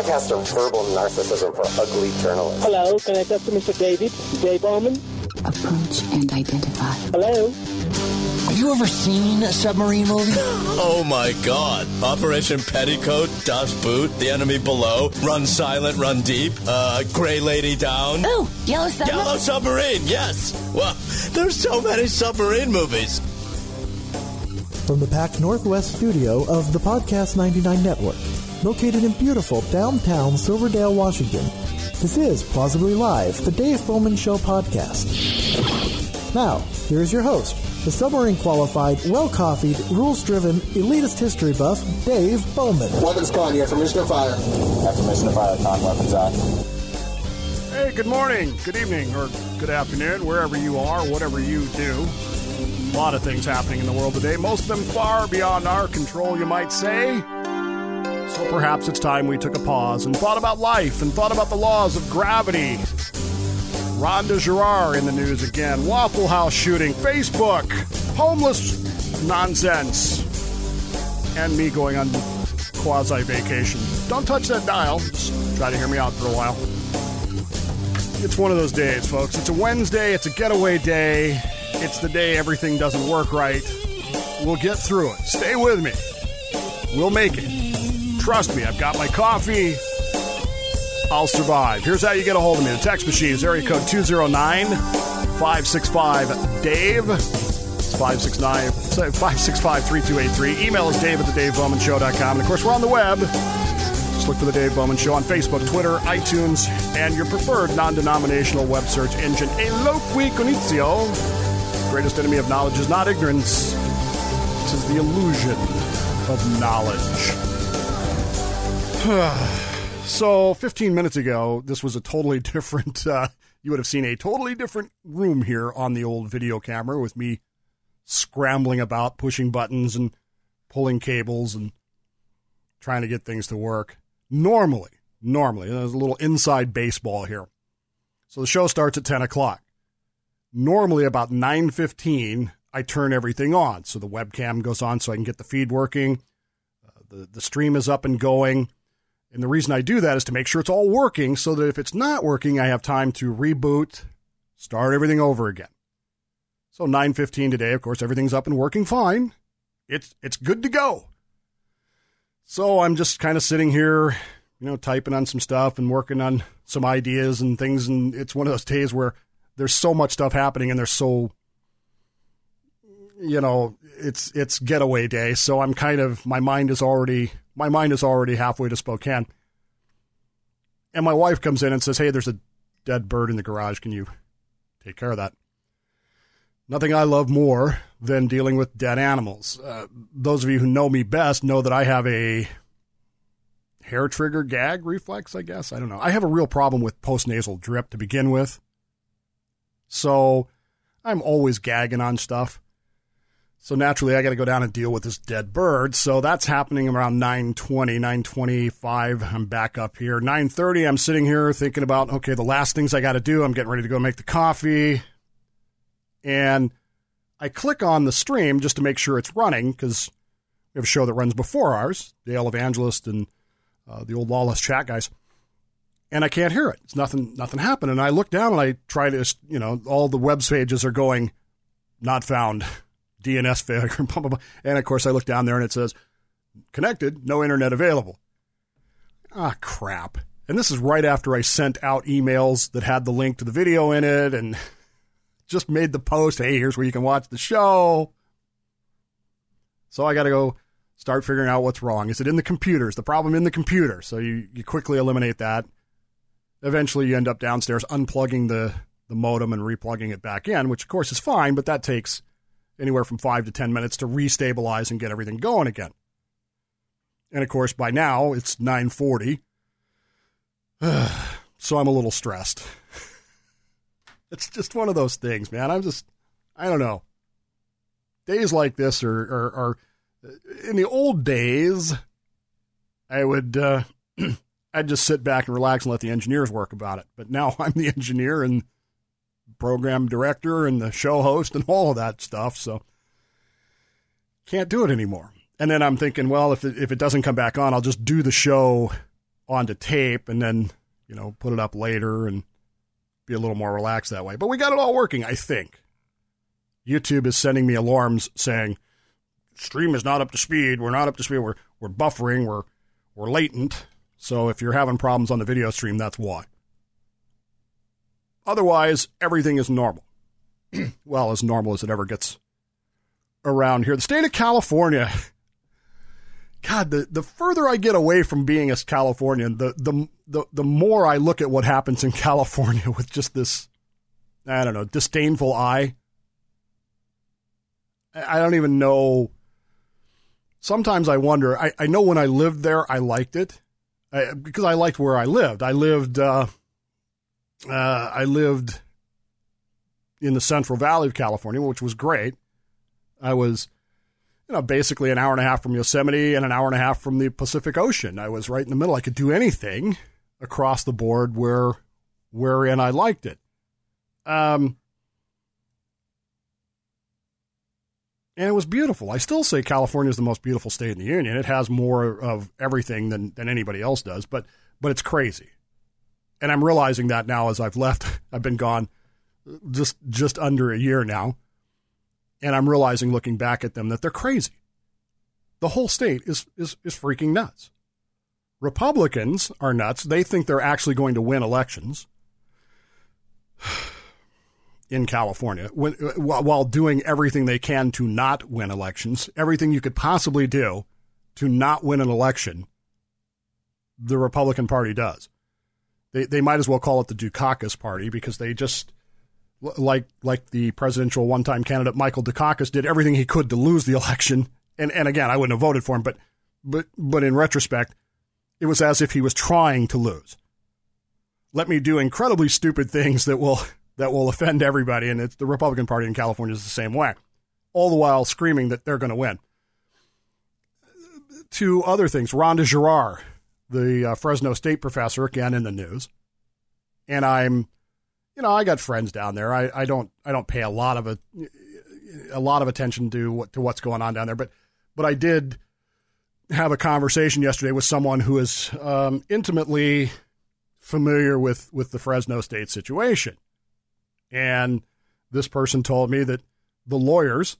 podcast of verbal narcissism for ugly journalists. Hello, can I talk to Mr. Dave Bowman? Approach and identify. Hello? Have you ever seen a submarine movie? Oh my God. Operation Petticoat, Das Boot, The Enemy Below, Run Silent, Run Deep, Gray Lady Down. Ooh, Yellow Submarine. Yellow Submarine, yes. Well, there's so many submarine movies. From the packed Northwest studio of the Podcast 99 Network, located in beautiful downtown Silverdale, Washington, this is Plausibly Live, the Dave Bowman Show podcast. Now, here is your host, the submarine-qualified, well-coffeed, rules-driven, elitist history buff, Dave Bowman. Weapons con, you're from Mission Fire. After Mission Fire, con, weapons on. Hey, good morning, good evening, or good afternoon, wherever you are, whatever you do. A lot of things happening in the world today, most of them far beyond our control, you might say. So perhaps it's time we took a pause and thought about life and thought about the laws of gravity. Rhonda Girard in the news again. Waffle House shooting. Facebook. Homeless nonsense. And me going on quasi-vacation. Don't touch that dial. Just try to hear me out for a while. It's one of those days, folks. It's a Wednesday. It's a getaway day. It's the day everything doesn't work right. We'll get through it. Stay with me. We'll make it. Trust me, I've got my coffee. I'll survive. Here's how you get a hold of me. The text machine is area code 209-565-DAVE. It's 565-3283. Email is dave@thedavebowmanshow.com. And, of course, we're on the web. Just look for The Dave Bowman Show on Facebook, Twitter, iTunes, and your preferred non-denominational web search engine. Eloqui conitio. Greatest enemy of knowledge is not ignorance. This is the illusion of knowledge. So, 15 minutes ago, this was a totally different, you would have seen a totally different room here on the old video camera with me scrambling about, pushing buttons and pulling cables and trying to get things to work. Normally, there's a little inside baseball here. So the show starts at 10 o'clock. Normally, about 9:15, I turn everything on. So the webcam goes on so I can get the feed working. The stream is up and going. And the reason I do that is to make sure it's all working so that if it's not working, I have time to reboot, start everything over again. So 9:15 today, of course, everything's up and working fine. It's good to go. So I'm just kind of sitting here, typing on some stuff and working on some ideas and things. And it's one of those days where there's so much stuff happening and there's so, it's getaway day. So I'm my mind is already halfway to Spokane. And my wife comes in and says, hey, there's a dead bird in the garage. Can you take care of that? Nothing I love more than dealing with dead animals. Those of you who know me best know that I have a hair trigger gag reflex, I guess. I don't know. I have a real problem with postnasal drip to begin with. So I'm always gagging on stuff. So naturally, I got to go down and deal with this dead bird. So that's happening around 9:20, 9:25. I'm back up here. 9:30, I'm sitting here thinking about, okay, the last things I got to do. I'm getting ready to go make the coffee. And I click on the stream just to make sure it's running because we have a show that runs before ours, Dale Evangelist and the old Lawless Chat guys. And I can't hear it. It's nothing happened. And I look down and I try to, all the web pages are going, not found. DNS failure, blah, blah, blah. And, of course, I look down there and it says, connected, no internet available. Ah, crap. And this is right after I sent out emails that had the link to the video in it and just made the post, hey, here's where you can watch the show. So I got to go start figuring out what's wrong. Is it in the computer? Is the problem in the computer? So you quickly eliminate that. Eventually, you end up downstairs unplugging the modem and replugging it back in, which, of course, is fine, but that takes anywhere from 5 to 10 minutes to restabilize and get everything going again. And, of course, by now, it's 9:40. So I'm a little stressed. It's just one of those things, man. I don't know. Days like this are in the old days, I'd just sit back and relax and let the engineers work about it. But now I'm the engineer and program director and the show host and all of that stuff, so can't do it anymore. And then I'm thinking, well, if it doesn't come back on, I'll just do the show onto tape and then, put it up later and be a little more relaxed that way. But we got it all working, I think. YouTube is sending me alarms saying, stream is not up to speed. We're not up to speed. We're buffering. We're latent. So if you're having problems on the video stream, that's why. Otherwise, everything is normal. Well, as normal as it ever gets around here. The state of California. God, the further I get away from being a Californian, the more I look at what happens in California with just this, disdainful eye. I don't even know. Sometimes I wonder. I know when I lived there, I liked it because I liked where I lived. I lived in the Central Valley of California, which was great. I was, basically an hour and a half from Yosemite and an hour and a half from the Pacific Ocean. I was right in the middle. I could do anything across the board wherein I liked it. And it was beautiful. I still say California is the most beautiful state in the union. It has more of everything than anybody else does, but it's crazy. And I'm realizing that now as I've left. I've been gone just under a year now. And I'm realizing, looking back at them, that they're crazy. The whole state is freaking nuts. Republicans are nuts. They think they're actually going to win elections in California while doing everything they can to not win elections. Everything you could possibly do to not win an election, the Republican Party does. They might as well call it the Dukakis Party because they just, like the presidential one-time candidate Michael Dukakis, did everything he could to lose the election. And again, I wouldn't have voted for him, but in retrospect, it was as if he was trying to lose. Let me do incredibly stupid things that will offend everybody, and it's the Republican Party in California is the same way, all the while screaming that they're going to win. Two other things. Rhonda Girard, the Fresno State professor, again in the news, and I got friends down there. I don't pay a lot of attention to what's going on down there, but I did have a conversation yesterday with someone who is intimately familiar with the Fresno State situation. And this person told me that the lawyers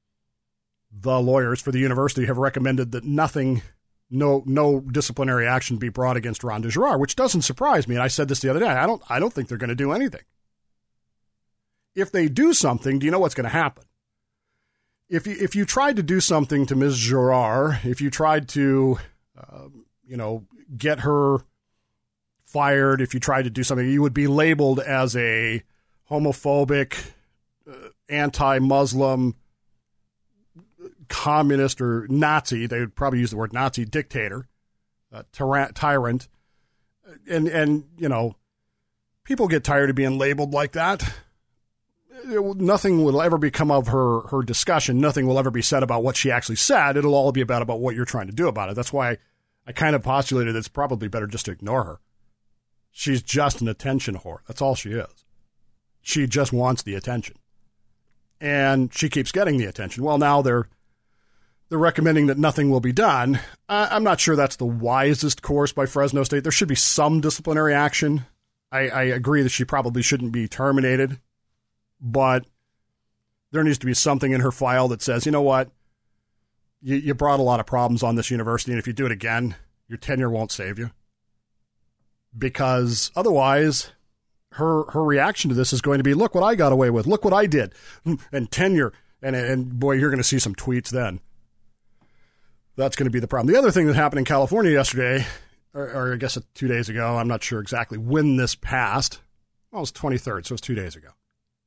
for the university have recommended that no disciplinary action be brought against Rhonda Girard, which doesn't surprise me. And I said this the other day. I don't think they're going to do anything. If they do something, do you know what's going to happen? If you tried to do something to Ms. Girard, if you tried to, get her fired, if you tried to do something, you would be labeled as a homophobic, anti-Muslim, communist or Nazi. They would probably use the word Nazi, dictator, tyrant. And people get tired of being labeled like that. Nothing will ever become of her discussion. Nothing will ever be said about what she actually said. It'll all be about what you're trying to do about it. That's why I kind of postulated it's probably better just to ignore her. She's just an attention whore. That's all she is. She just wants the attention. And she keeps getting the attention. Well, now they're recommending that nothing will be done. I'm not sure that's the wisest course by Fresno State. There should be some disciplinary action. I agree that she probably shouldn't be terminated. But there needs to be something in her file that says, you know what, you brought a lot of problems on this university, and if you do it again, your tenure won't save you. Because otherwise, her reaction to this is going to be, look what I got away with, look what I did, and tenure, and boy, you're going to see some tweets then. That's going to be the problem. The other thing that happened in California yesterday, or I guess 2 days ago, I'm not sure exactly when this passed. Well, it was 23rd, so it was 2 days ago.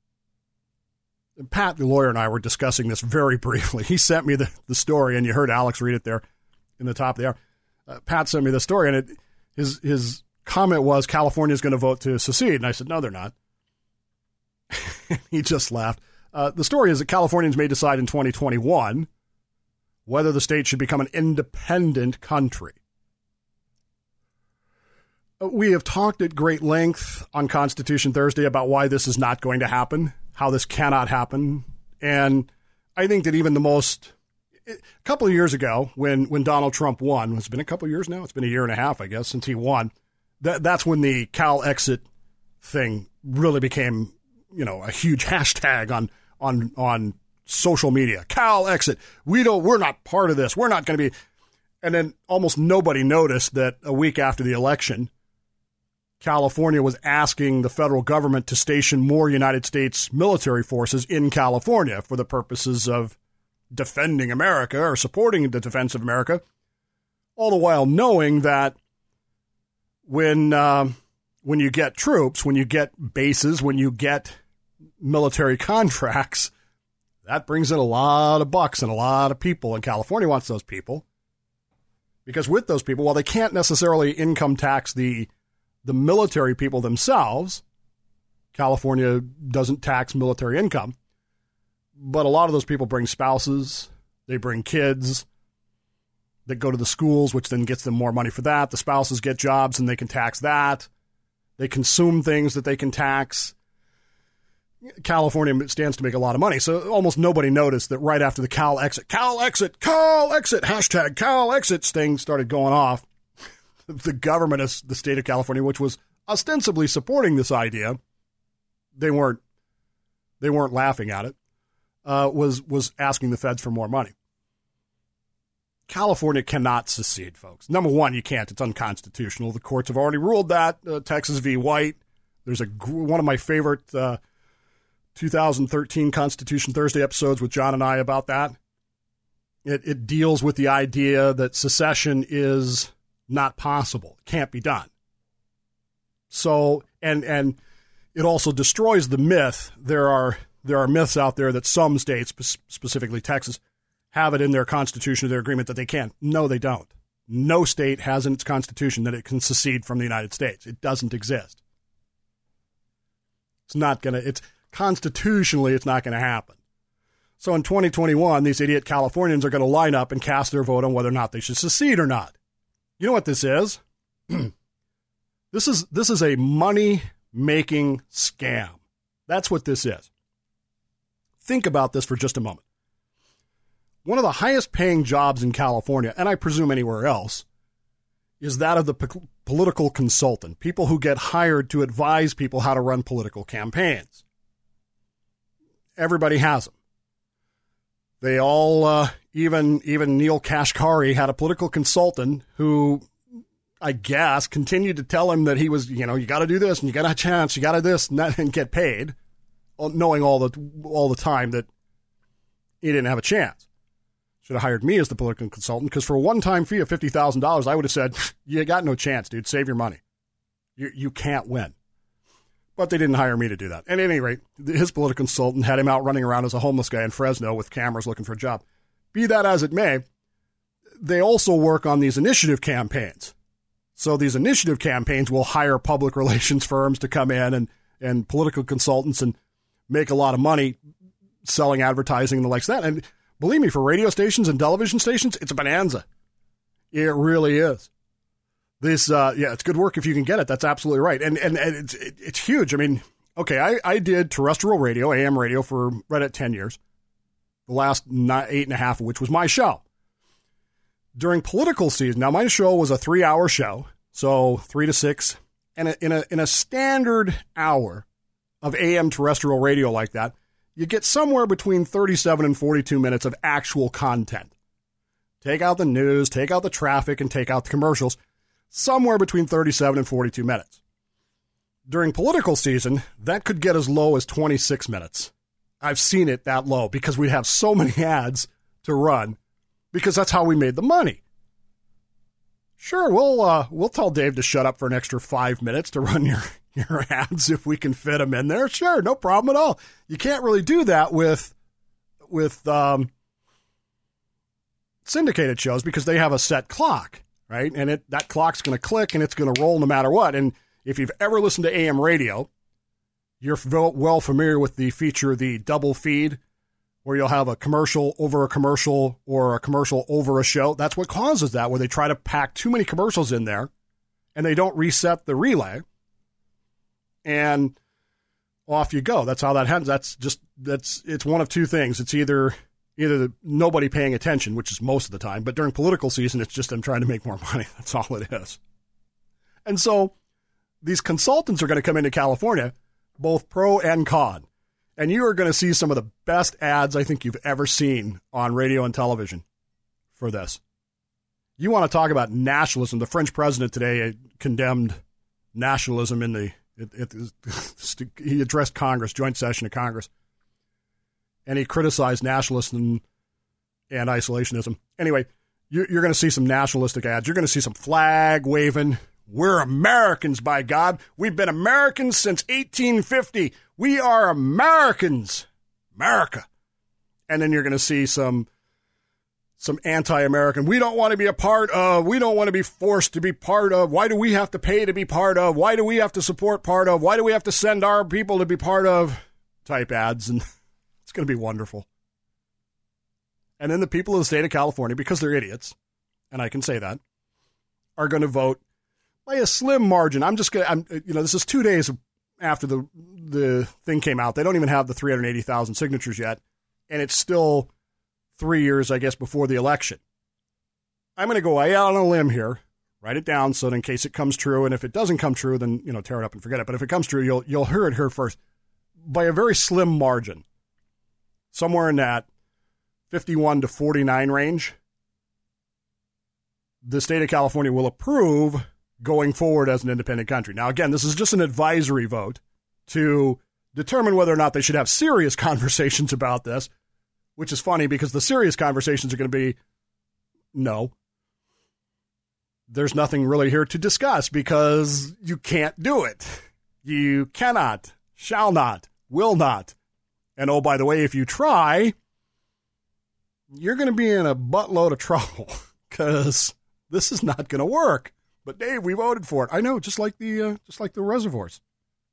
Pat, the lawyer, and I were discussing this very briefly. He sent me the story, and you heard Alex read it there in the top of the hour. Pat sent me the story, and his comment was, California is going to vote to secede. And I said, no, they're not. He just laughed. The story is that Californians may decide in 2021 whether the state should become an independent country. We have talked at great length on Constitution Thursday about why this is not going to happen, how this cannot happen. And I think that even the most, A couple of years ago, when Donald Trump won, it's been a couple of years now. It's been a year and a half, I guess, since he won. That's when the Cal exit thing really became, a huge hashtag on social media. Cal exit. We're not part of this. We're not going to be. And then almost nobody noticed that a week after the election, California was asking the federal government to station more United States military forces in California for the purposes of defending America or supporting the defense of America, all the while knowing that when you get troops, when you get bases, when you get military contracts, that brings in a lot of bucks and a lot of people, and California wants those people. Because with those people, while they can't necessarily income tax the military people themselves, California doesn't tax military income, but a lot of those people bring spouses, they bring kids that go to the schools, which then gets them more money for that. The spouses get jobs and they can tax that. They consume things that they can tax. California stands to make a lot of money. So almost nobody noticed that right after the Cal exit, hashtag Cal exit thing started going off, the government of the state of California, which was ostensibly supporting this idea, they weren't laughing at it, was asking the feds for more money. California cannot secede, folks. Number one, you can't. It's unconstitutional. The courts have already ruled that. Texas v. White. There's one of my favorite 2013 Constitution Thursday episodes with John and I about that. It deals with the idea that secession is not possible. It can't be done. So, and it also destroys the myth. There are myths out there that some states, specifically Texas, have it in their constitution or their agreement that they can. No, they don't. No state has in its constitution that it can secede from the United States. It doesn't exist. Constitutionally, it's not going to happen. So in 2021, these idiot Californians are going to line up and cast their vote on whether or not they should secede or not. You know what this is? This is a money-making scam. That's what this is. Think about this for just a moment. One of the highest paying jobs in California, and I presume anywhere else, is that of the political consultant, people who get hired to advise people how to run political campaigns. Everybody has them. They all, even Neil Kashkari had a political consultant who, I guess, continued to tell him that he was, you got to do this and you got a chance, you got to this and get paid, knowing all the time that he didn't have a chance. Should have hired me as the political consultant, because for a one-time fee of $50,000, I would have said, you got no chance, dude. Save your money. You can't win. But they didn't hire me to do that. At any rate, his political consultant had him out running around as a homeless guy in Fresno with cameras looking for a job. Be that as it may, they also work on these initiative campaigns. So these initiative campaigns will hire public relations firms to come in and political consultants and make a lot of money selling advertising and the likes of that. And believe me, for radio stations and television stations, it's a bonanza. It really is. This, it's good work if you can get it. That's absolutely right. And it's huge. I mean, okay, I did terrestrial radio, AM radio, for right at 10 years. The last 8.5 of which was my show. During political season, now my show was a 3-hour show, so 3 to 6. And in a standard hour of AM terrestrial radio like that, you get somewhere between 37 and 42 minutes of actual content. Take out the news, take out the traffic, and take out the commercials. Somewhere between 37 and 42 minutes. During political season, that could get as low as 26 minutes. I've seen it that low because we have so many ads to run, because that's how we made the money. Sure, we'll tell Dave to shut up for an extra 5 minutes to run your ads if we can fit them in there. Sure, no problem at all. You can't really do that with syndicated shows because they have a set clock, right? And that clock's going to click and it's going to roll no matter what. And if you've ever listened to AM radio, you're well familiar with the feature, the double feed, where you'll have a commercial over a commercial or a commercial over a show. That's what causes that, where they try to pack too many commercials in there and they don't reset the relay. And off you go. That's how that happens. It's one of two things. It's either Either nobody paying attention, which is most of the time, but during political season, it's just them trying to make more money. That's all it is. And so these consultants are going to come into California, both pro and con. And you are going to see some of the best ads I think you've ever seen on radio and television for this. You want to talk about nationalism. The French president today condemned nationalism in the, he addressed Congress, joint session of Congress, and he criticized nationalism and isolationism. Anyway, you're going to see some nationalistic ads. You're going to see some flag waving. We're Americans, by God. We've been Americans since 1850. We are Americans. America. And then you're going to see some anti-American. We don't want to be a part of. We don't want to be forced to be part of. Why do we have to pay to be part of? Why do we have to support part of? Why do we have to send our people to be part of? Type ads. And it's going to be wonderful. And then the people of the state of California, because they're idiots, and I can say that, are going to vote by a slim margin. This is 2 days after the thing came out. They don't even have the 380,000 signatures yet, and it's still 3 years, I guess, before the election. I'm going to go out on a limb here, write it down, so that in case it comes true, and if it doesn't come true, then tear it up and forget it. But if it comes true, you'll hear it here first. By a very slim margin, somewhere in that 51 to 49 range, the state of California will approve going forward as an independent country. Now, again, this is just an advisory vote to determine whether or not they should have serious conversations about this, which is funny because the serious conversations are going to be, no, there's nothing really here to discuss because you can't do it. You cannot, shall not, will not. And oh, by the way, if you try, you're going to be in a buttload of trouble because this is not going to work. But Dave, we voted for it. I know, just like the reservoirs.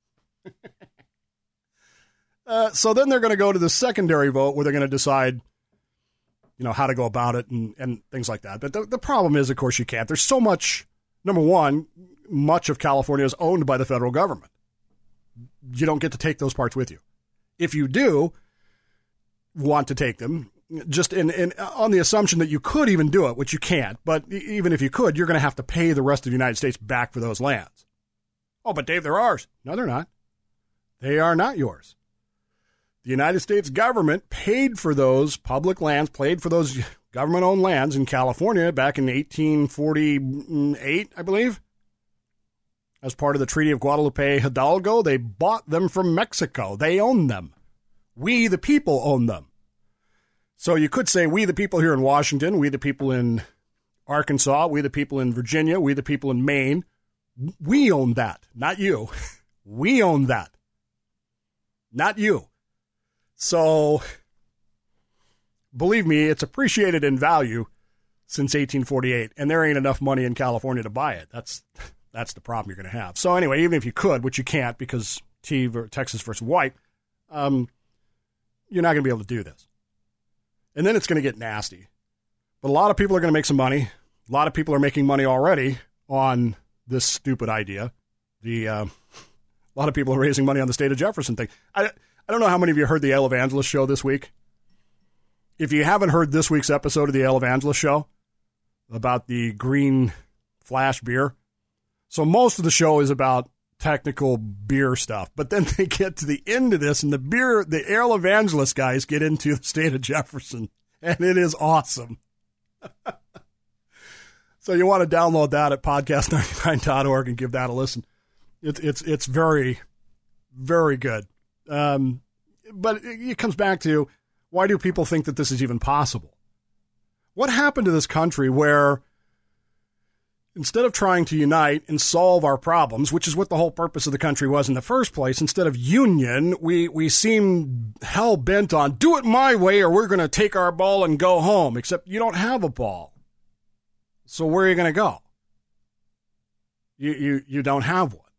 So then they're going to go to the secondary vote where they're going to decide, how to go about it and things like that. But the problem is, of course, you can't. There's so much. Number one, much of California is owned by the federal government. You don't get to take those parts with you. If you do want to take them, just on the assumption that you could even do it, which you can't, but even if you could, you're going to have to pay the rest of the United States back for those lands. Oh, but Dave, they're ours. No, they're not. They are not yours. The United States government paid for those public lands, paid for those government-owned lands in California back in 1848, I believe. As part of the Treaty of Guadalupe Hidalgo, they bought them from Mexico. They own them. We, the people, own them. So you could say we, the people here in Washington, we, the people in Arkansas, we, the people in Virginia, we, the people in Maine, we own that, not you. We own that, not you. So believe me, it's appreciated in value since 1848, and there ain't enough money in California to buy it. That's the problem you're going to have. So anyway, even if you could, which you can't because Texas versus white, you're not going to be able to do this. And then it's going to get nasty. But a lot of people are going to make some money. A lot of people are making money already on this stupid idea. A lot of people are raising money on the state of Jefferson thing. I don't know how many of you heard the Ale Evangelist show this week. If you haven't heard this week's episode of the Ale Evangelist show about the green flash beer, so most of the show is about technical beer stuff. But then they get to the end of this, and the Ale Evangelist guys get into the state of Jefferson, and it is awesome. So you want to download that at podcast99.org and give that a listen. It's very, very good. But it comes back to, why do people think that this is even possible? What happened to this country where instead of trying to unite and solve our problems, which is what the whole purpose of the country was in the first place, instead of union, we seem hell-bent on, do it my way or we're going to take our ball and go home, except you don't have a ball. So where are you going to go? You don't have one.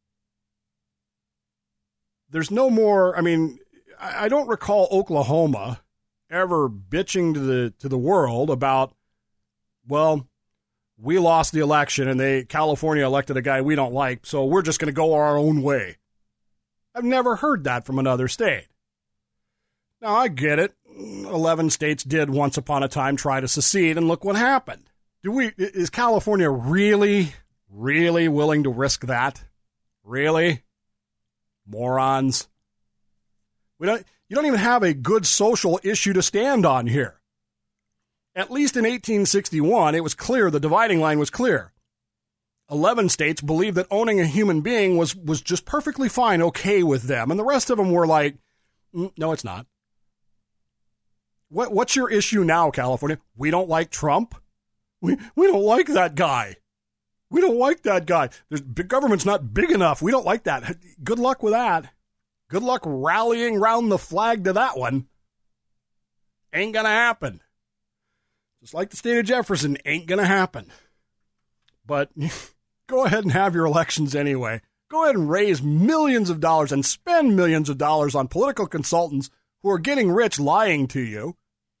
There's no more, I don't recall Oklahoma ever bitching to the world about, well, we lost the election and California elected a guy we don't like, so we're just going to go our own way. I've never heard that from another state. Now, I get it. 11 states did once upon a time try to secede, and look what happened. Is California really willing to risk that? Really? Morons. You don't even have a good social issue to stand on here. At least in 1861, it was clear, the dividing line was clear. 11 states believed that owning a human being was just perfectly fine, okay with them, and the rest of them were like, no, it's not. What's your issue now, California? We don't like Trump? We don't like that guy. We don't like that guy. The government's not big enough. We don't like that. Good luck with that. Good luck rallying round the flag to that one. Ain't gonna happen. Just like the state of Jefferson, ain't gonna happen. But go ahead and have your elections anyway. Go ahead and raise millions of dollars and spend millions of dollars on political consultants who are getting rich lying to you.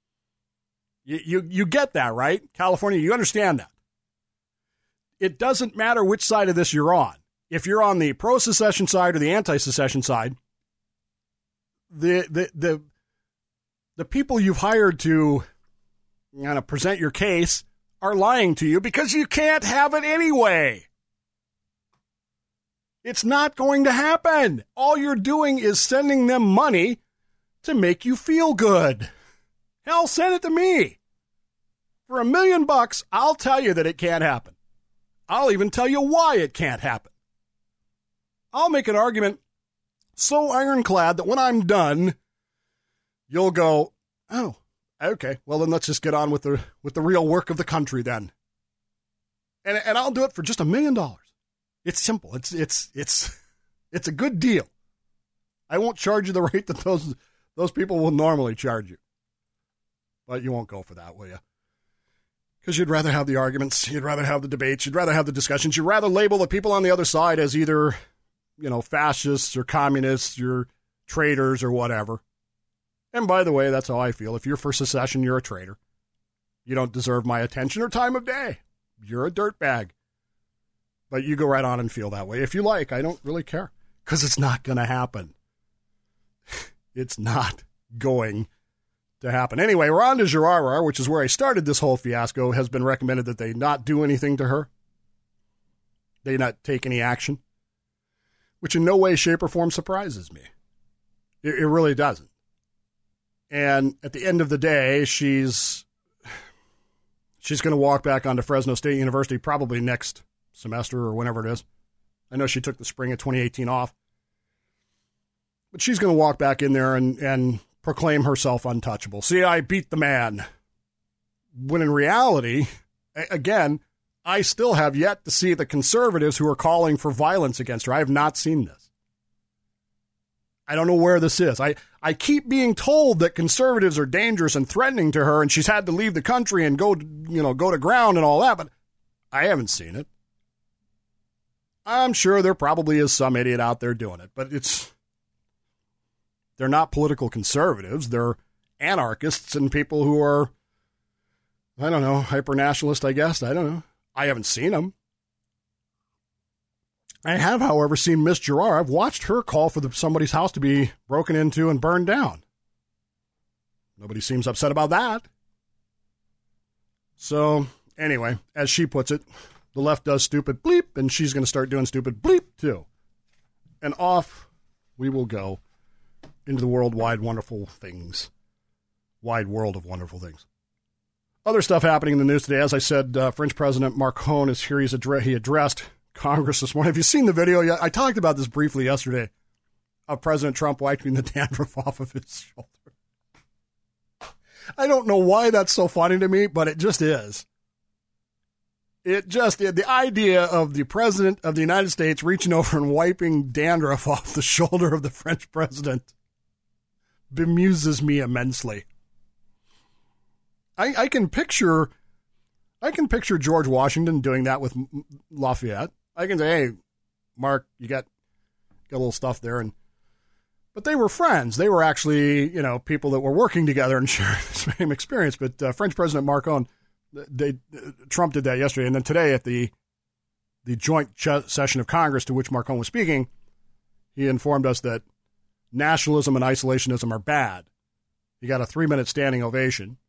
You get that, right? California, you understand that. It doesn't matter which side of this you're on. If you're on the pro-secession side or the anti-secession side, the people you've hired to kind of present your case are lying to you because you can't have it anyway. It's not going to happen. All you're doing is sending them money to make you feel good. Hell, send it to me. For $1 million, I'll tell you that it can't happen. I'll even tell you why it can't happen. I'll make an argument so ironclad that when I'm done, you'll go, oh, okay, well then let's just get on with the real work of the country then. And I'll do it for just $1 million. It's simple. It's a good deal. I won't charge you the rate that those people will normally charge you. But you won't go for that, will you? Because you'd rather have the arguments, you'd rather have the debates, you'd rather have the discussions, you'd rather label the people on the other side as either, fascists or communists or traitors or whatever. And by the way, that's how I feel. If you're for secession, you're a traitor. You don't deserve my attention or time of day. You're a dirtbag. But you go right on and feel that way. If you like, I don't really care. Because it's not going to happen. It's not going to happen. Anyway, Rhonda Girard, which is where I started this whole fiasco, has been recommended that they not do anything to her. They not take any action. Which in no way, shape, or form surprises me. It really doesn't. And at the end of the day, she's going to walk back onto Fresno State University probably next semester or whenever it is. I know she took the spring of 2018 off. But she's going to walk back in there and proclaim herself untouchable. See, I beat the man. When in reality, again, I still have yet to see the conservatives who are calling for violence against her. I have not seen this. I don't know where this is. I keep being told that conservatives are dangerous and threatening to her, and she's had to leave the country and go to ground and all that, but I haven't seen it. I'm sure there probably is some idiot out there doing it, but they're not political conservatives. They're anarchists and people who are, I don't know, hyper-nationalist, I guess. I don't know. I haven't seen them. I have, however, seen Miss Girard. I've watched her call for somebody's house to be broken into and burned down. Nobody seems upset about that. So, anyway, as she puts it, the left does stupid bleep, and she's going to start doing stupid bleep, too. And off we will go into the worldwide wonderful things. Wide world of wonderful things. Other stuff happening in the news today. As I said, French President Macron is here. He addressed Congress this morning. Have you seen the video yet? I talked about this briefly yesterday of President Trump wiping the dandruff off of his shoulder. I don't know why that's so funny to me, but it just is. The idea of the President of the United States reaching over and wiping dandruff off the shoulder of the French president bemuses me immensely. I can picture George Washington doing that with Lafayette. I can say, hey, Mark, you got a little stuff there. But they were friends. They were actually, people that were working together and sharing the same experience. But French President Macron, Trump did that yesterday. And then today at the joint session of Congress to which Macron was speaking, he informed us that nationalism and isolationism are bad. You got a 3-minute standing ovation.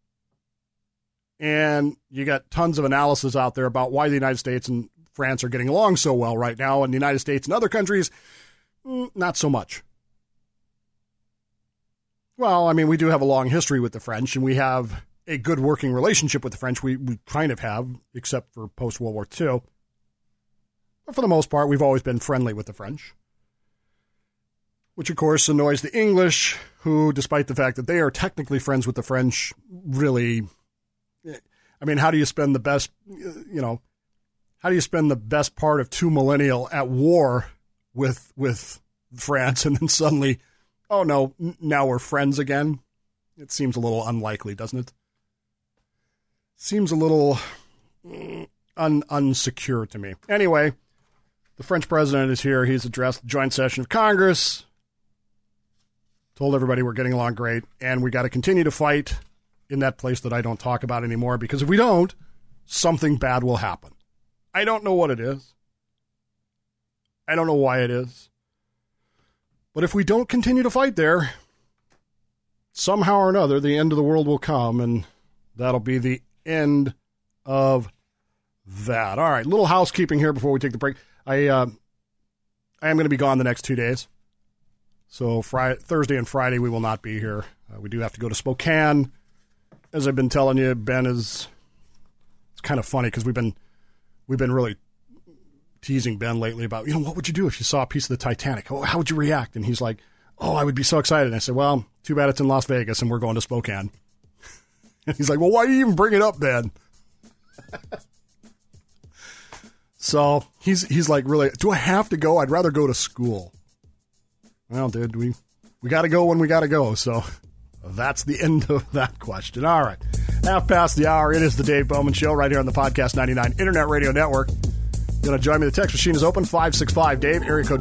And you got tons of analysis out there about why the United States and France are getting along so well right now, and the United States and other countries, not so much. Well, I mean, we do have a long history with the French, and we have a good working relationship with the French. We kind of have, except for post-World War II. But for the most part, we've always been friendly with the French, which, of course, annoys the English, who, despite the fact that they are technically friends with the French, really... I mean, how do you spend the best, how do you spend the best part of 2 millennia at war with France, and then suddenly, oh no, now we're friends again? It seems a little unlikely, doesn't it? Seems a little unsecure to me. Anyway, the French president is here. He's addressed the joint session of Congress, told everybody we're getting along great, and we got to continue to fight in that place that I don't talk about anymore, because if we don't, something bad will happen. I don't know what it is. I don't know why it is. But if we don't continue to fight there, somehow or another, the end of the world will come, and that'll be the end of that. All right, little housekeeping here before we take the break. I am going to be gone the next 2 days. So Thursday and Friday we will not be here. We do have to go to Spokane. As I've been telling you, Ben it's kind of funny because we've been really teasing Ben lately about, what would you do if you saw a piece of the Titanic? Oh, how would you react? And he's like, oh, I would be so excited. And I said, well, too bad it's in Las Vegas and we're going to Spokane. And he's like, well, why do you even bring it up, Ben? So he's like, really, do I have to go? I'd rather go to school. Well, dude, we got to go when we got to go. So that's the end of that question. All right. Half past the hour. It is the Dave Bowman Show right here on the Podcast 99 Internet Radio Network. Going to join me? The text machine is open. 565-DAVE, area code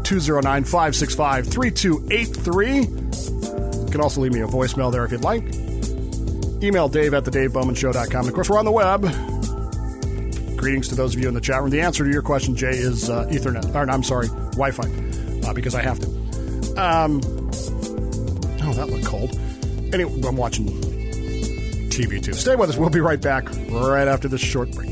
209-565-3283. You can also leave me a voicemail there if you'd like. Email dave@thedavebowmanshow.com. Of course, we're on the web. Greetings to those of you in the chat room. The answer to your question, Jay, is Ethernet. Or, I'm sorry, Wi-Fi, because I have to. Oh, that looked cold. Anyway, I'm watching TV, too. Stay with us. We'll be right back right after this short break.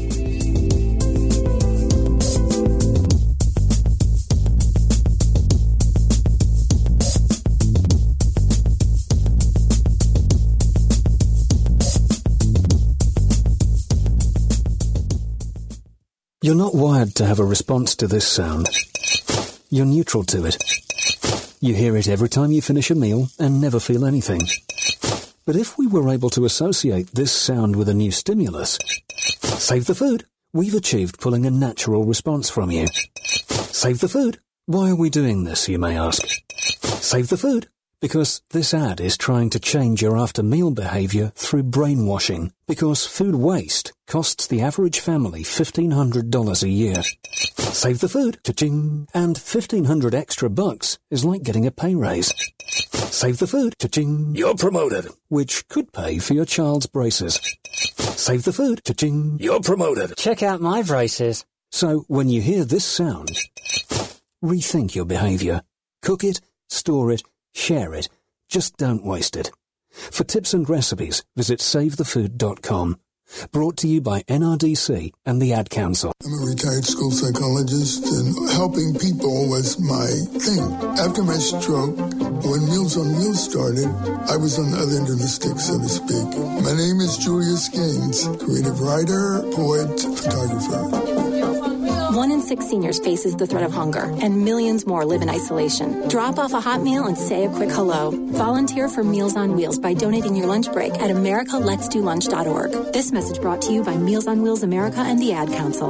You're not wired to have a response to this sound. You're neutral to it. You hear it every time you finish a meal and never feel anything. But if we were able to associate this sound with a new stimulus, save the food, we've achieved pulling a natural response from you. Save the food. Why are we doing this, you may ask? Save the food. Because this ad is trying to change your after-meal behavior through brainwashing. Because food waste costs the average family $1,500 a year. Save the food, cha-ching, and $1,500 extra bucks is like getting a pay raise. Save the food, cha-ching, you're promoted, which could pay for your child's braces. Save the food, cha-ching, you're promoted. Check out my braces. So when you hear this sound, rethink your behavior. Cook it, store it, share it. Just don't waste it. For tips and recipes, visit SaveTheFood.com. Brought to you by NRDC and the Ad Council. I'm a retired school psychologist, and helping people was my thing. After my stroke, when Meals on Wheels started, I was on the other end of the stick, so to speak. My name is Julius Gaines, creative writer, poet, photographer. 1 in 6 seniors faces the threat of hunger, and millions more live in isolation. Drop off a hot meal and say a quick hello. Volunteer for Meals on Wheels by donating your lunch break at americaletsdolunch.org. This message brought to you by Meals on Wheels America and the Ad Council.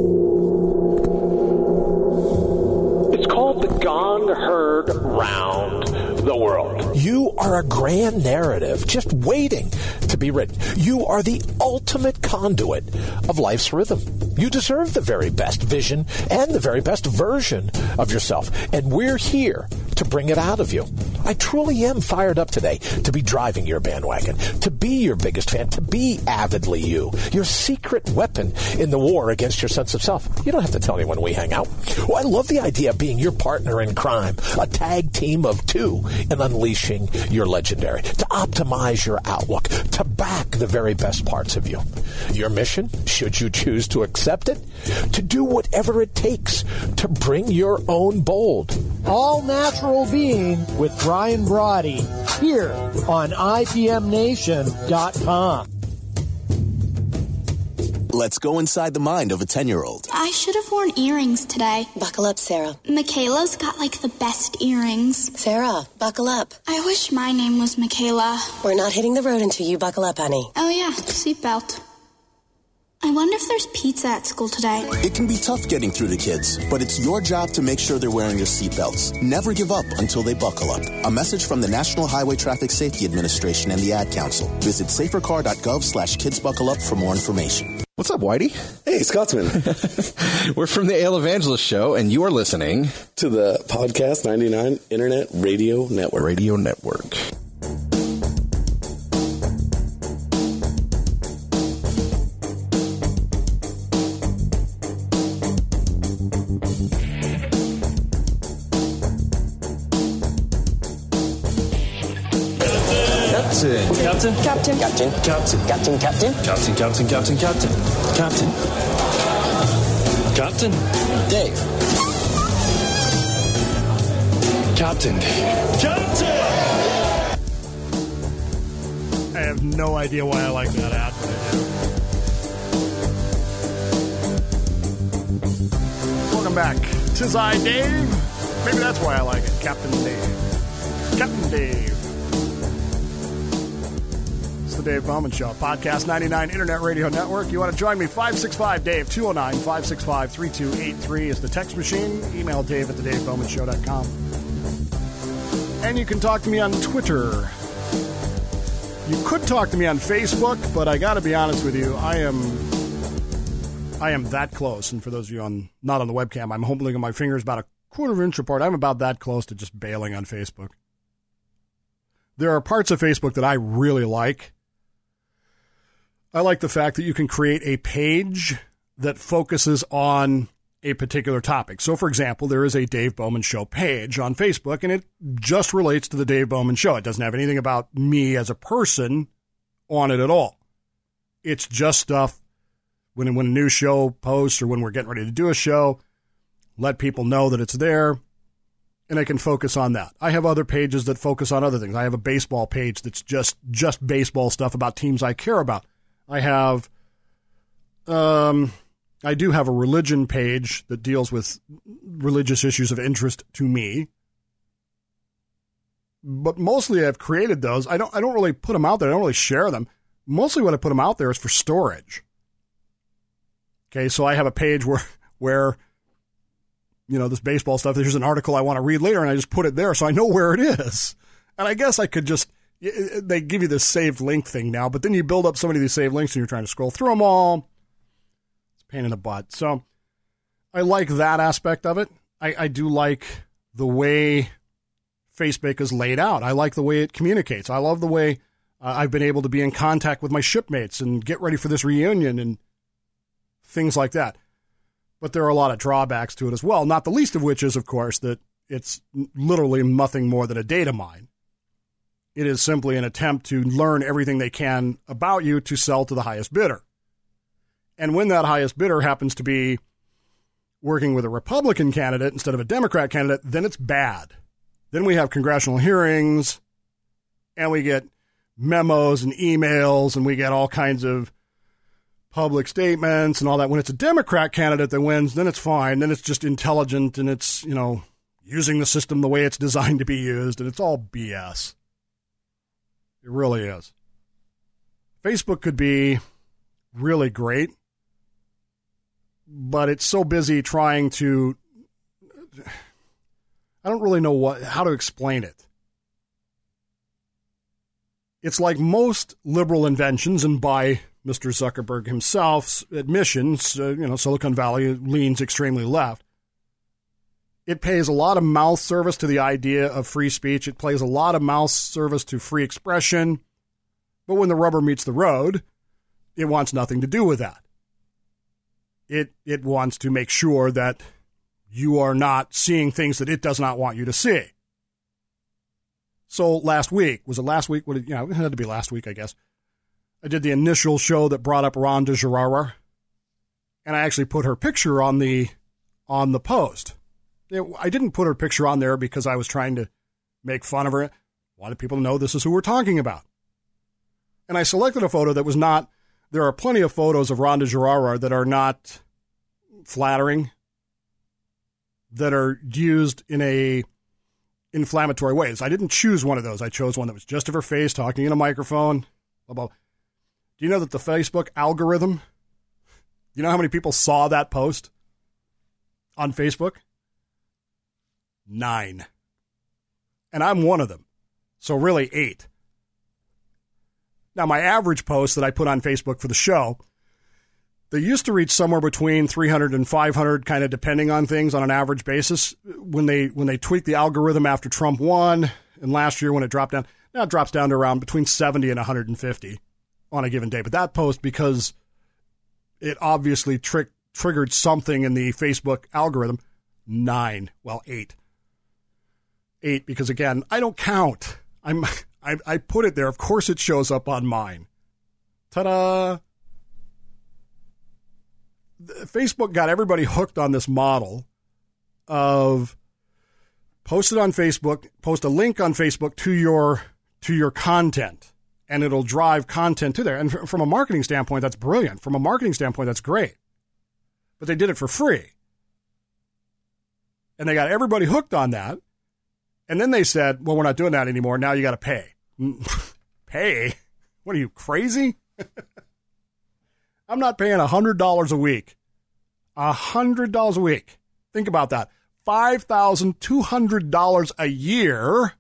It's called the Gong Heard Round the World. You are a grand narrative just waiting to be written. You are the ultimate conduit of life's rhythm. You deserve the very best vision and the very best version of yourself. And we're here to bring it out of you. I truly am fired up today to be driving your bandwagon, to be your biggest fan, to be avidly you, your secret weapon in the war against your sense of self. You don't have to tell anyone we hang out. Well, I love the idea of being your partner in crime, a tag team of two in unleashing your legendary, to optimize your outlook, to back the very best parts of you. Your mission, should you choose to accept it, to do whatever it takes to bring your own bold. All Natural Being with Brian Brody here on IPMNation.com. Let's go inside the mind of a 10-year-old. I should have worn earrings today. Buckle up, Sarah. Michaela's got like the best earrings. Sarah, buckle up. I wish my name was Michaela. We're not hitting the road until you buckle up, honey. Oh yeah, seatbelt. I wonder if there's pizza at school today. It can be tough getting through to kids, but it's your job to make sure they're wearing their seatbelts. Never give up until they buckle up. A message from the National Highway Traffic Safety Administration and the Ad Council. Visit safercar.gov/kidsbuckleup for more information. What's up, Whitey? Hey, Scotsman. We're from the Ale Evangelist Show, and you are listening to the Podcast 99 Internet Radio Network. Radio Network. Captain. Captain. Captain. Captain. Captain. Captain. Captain. Captain. Captain. Captain. Captain. Captain. Dave. Captain. Captain. I have no idea why I like that ad, but I do. Welcome back. 'Tis I, Dave. Maybe that's why I like it. Captain Dave. Captain Dave. The Dave Bowman Show, Podcast 99 Internet Radio Network. You want to join me? 565-DAVE, 209-565-3283 is the text machine. Email Dave at thedavebowmanshow.com. And you can talk to me on Twitter. You could talk to me on Facebook, but I got to be honest with you, I am that close. And for those of you not on the webcam, I'm holding my fingers about a quarter of an inch apart. I'm about that close to just bailing on Facebook. There are parts of Facebook that I really like. I like the fact that you can create a page that focuses on a particular topic. So, for example, there is a Dave Bowman Show page on Facebook, and it just relates to the Dave Bowman Show. It doesn't have anything about me as a person on it at all. It's just stuff when a new show posts or when we're getting ready to do a show, let people know that it's there, and I can focus on that. I have other pages that focus on other things. I have a baseball page that's just baseball stuff about teams I care about. I do have a religion page that deals with religious issues of interest to me. But mostly I've created those. I don't really put them out there. I don't really share them. Mostly what I put them out there is for storage. Okay, so I have a page where this baseball stuff, there's an article I want to read later, and I just put it there so I know where it is. And I guess I could they give you this saved link thing now, but then you build up so many of these saved links and you're trying to scroll through them all. It's a pain in the butt. So I like that aspect of it. I do like the way Facebook is laid out. I like the way it communicates. I love the way I've been able to be in contact with my shipmates and get ready for this reunion and things like that. But there are a lot of drawbacks to it as well, not the least of which is, of course, that it's literally nothing more than a data mine. It is simply an attempt to learn everything they can about you to sell to the highest bidder. And when that highest bidder happens to be working with a Republican candidate instead of a Democrat candidate, then it's bad. Then we have congressional hearings, and we get memos and emails, and we get all kinds of public statements and all that. When it's a Democrat candidate that wins, then it's fine. Then it's just intelligent, and it's, using the system the way it's designed to be used, and it's all BS. It really is. Facebook could be really great, but it's so busy trying to... I don't really know how to explain it. It's like most liberal inventions, and by Mr. Zuckerberg himself's admissions, Silicon Valley leans extremely left. It pays a lot of mouth service to the idea of free speech. It plays a lot of mouth service to free expression. But when the rubber meets the road, it wants nothing to do with that. It wants to make sure that you are not seeing things that it does not want you to see. So last week, was it last week? It had to be last week, I guess. I did the initial show that brought up Rhonda Girard, and I actually put her picture on the post. I didn't put her picture on there because I was trying to make fun of her. I wanted people to know this is who we're talking about. And I selected a photo that was not, there are plenty of photos of Rhonda Girard that are not flattering, that are used in a inflammatory ways. I didn't choose one of those. I chose one that was just of her face talking in a microphone. Blah, blah. Do you know that the Facebook algorithm, you know how many people saw that post on Facebook? 9. And I'm one of them. So really 8. Now, my average post that I put on Facebook for the show, they used to reach somewhere between 300 and 500, kind of depending on things on an average basis. When they tweaked the algorithm after Trump won, and last year when it dropped down, now it drops down to around between 70 and 150 on a given day. But that post, because it obviously triggered something in the Facebook algorithm, 9, well, 8. 8, because again, I don't count. I put it there. Of course it shows up on mine. Ta-da! Facebook got everybody hooked on this model of post it on Facebook, post a link on Facebook to your content, and it'll drive content to there. And from a marketing standpoint, that's brilliant. From a marketing standpoint, that's great. But they did it for free. And they got everybody hooked on that. And then they said, well, we're not doing that anymore. Now you got to pay. Pay? What are you, crazy? I'm not paying $100 a week. $100 a week. Think about that. $5,200 a year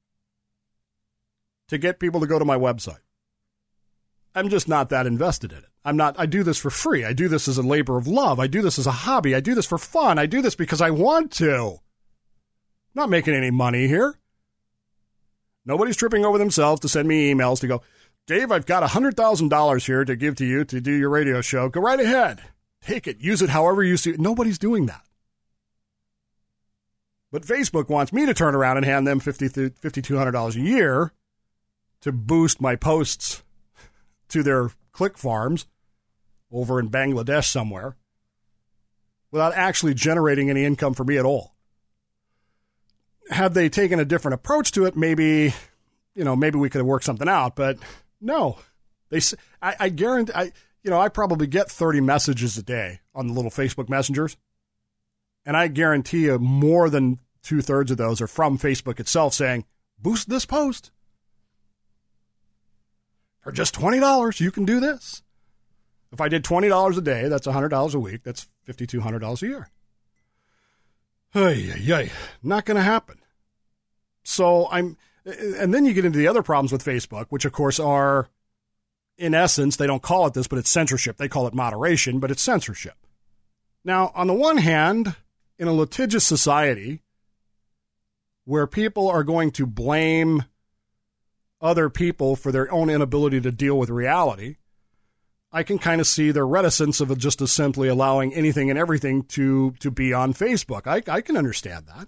to get people to go to my website. I'm just not that invested in it. I do this for free. I do this as a labor of love. I do this as a hobby. I do this for fun. I do this because I want to. Not making any money here. Nobody's tripping over themselves to send me emails to go, Dave, I've got $100,000 here to give to you to do your radio show. Go right ahead. Take it. Use it however you see. Nobody's doing that. But Facebook wants me to turn around and hand them $5,200 a year to boost my posts to their click farms over in Bangladesh somewhere without actually generating any income for me at all. Had they taken a different approach to it, maybe we could have worked something out. But no, I guarantee. I probably get 30 messages a day on the little Facebook messengers, and I guarantee you more than 2/3 of those are from Facebook itself saying, "Boost this post for just $20. You can do this." If I did $20 a day, that's $100 a week. That's $5,200 a year. Not going to happen. So and then you get into the other problems with Facebook, which of course are, in essence, they don't call it this, but it's censorship. They call it moderation, but it's censorship. Now, on the one hand, in a litigious society where people are going to blame other people for their own inability to deal with reality, I can kind of see their reticence of just as simply allowing anything and everything to be on Facebook. I can understand that.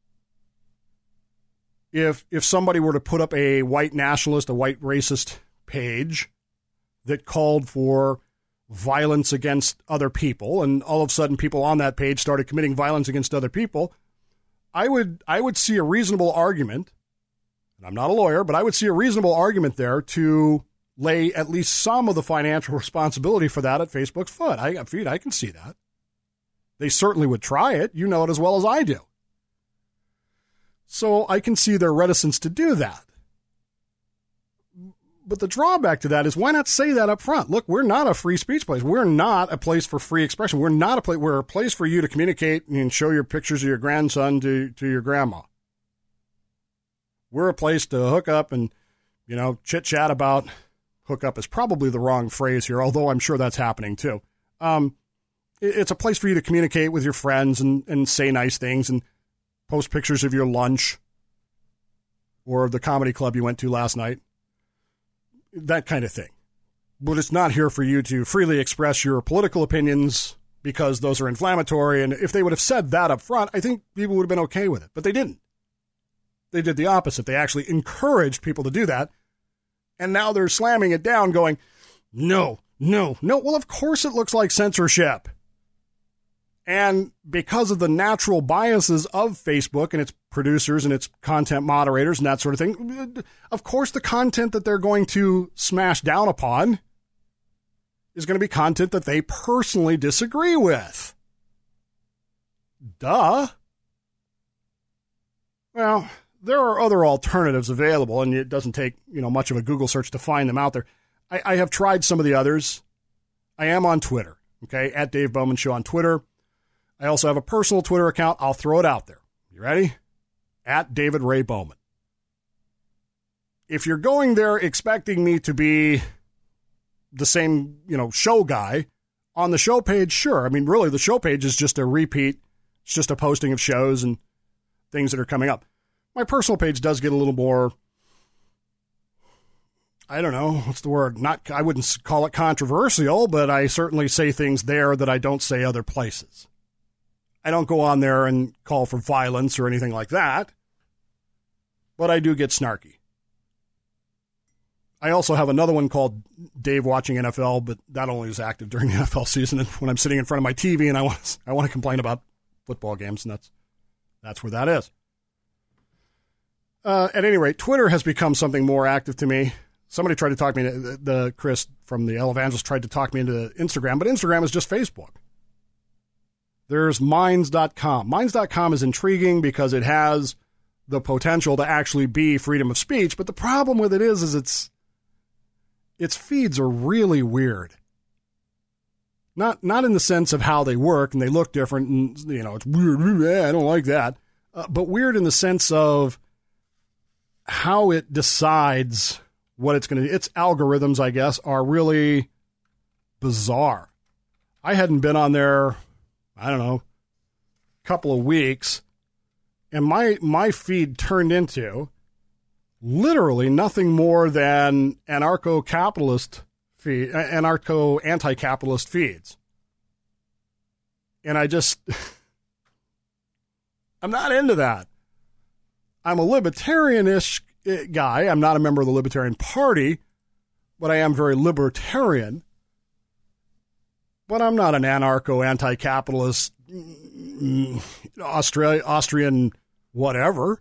If somebody were to put up a white nationalist, a white racist page that called for violence against other people, and all of a sudden people on that page started committing violence against other people, I would see a reasonable argument, and I'm not a lawyer, but I would see a reasonable argument there to lay at least some of the financial responsibility for that at Facebook's foot. I can see that. They certainly would try it. You know it as well as I do. So I can see their reticence to do that. But the drawback to that is, why not say that up front? Look, we're not a free speech place. We're not a place for free expression. We're a place for you to communicate and show your pictures of your grandson to your grandma. We're a place to hook up and, chit-chat about. Hook up is probably the wrong phrase here, although I'm sure that's happening too. It's a place for you to communicate with your friends and say nice things and post pictures of your lunch or of the comedy club you went to last night, that kind of thing. But it's not here for you to freely express your political opinions because those are inflammatory. And if they would have said that up front, I think people would have been okay with it. But they didn't. They did the opposite. They actually encouraged people to do that. And now they're slamming it down going, no. Well, of course it looks like censorship. And because of the natural biases of Facebook and its producers and its content moderators and that sort of thing, of course the content that they're going to smash down upon is going to be content that they personally disagree with. Duh. Well, there are other alternatives available, and it doesn't take, much of a Google search to find them out there. I have tried some of the others. I am on Twitter, okay, at Dave Bowman Show on Twitter. I also have a personal Twitter account. I'll throw it out there. You ready? At David Ray Bowman. If you're going there expecting me to be the same, show guy on the show page, sure. I mean, really, the show page is just a repeat. It's just a posting of shows and things that are coming up. My personal page does get a little more, I don't know, what's the word? I wouldn't call it controversial, but I certainly say things there that I don't say other places. I don't go on there and call for violence or anything like that, but I do get snarky. I also have another one called Dave Watching NFL, but that only is active during the NFL season and when I'm sitting in front of my TV and I want to complain about football games, and that's where that is. At any rate, Twitter has become something more active to me. Somebody tried to talk me into Chris from the Elevangelist tried to talk me into Instagram, but Instagram is just Facebook. There's Minds.com. Minds.com is intriguing because it has the potential to actually be freedom of speech, but the problem with it is its feeds are really weird. Not in the sense of how they work and they look different and, it's weird. I don't like that. But weird in the sense of how it decides what it's going to do. Its algorithms, I guess, are really bizarre. I hadn't been on there, I don't know, a couple of weeks, and my feed turned into literally nothing more than anarcho-anti-capitalist feeds. And I'm not into that. I'm a libertarian-ish guy. I'm not a member of the Libertarian Party, but I am very libertarian. But I'm not an anarcho-anti-capitalist Austrian whatever.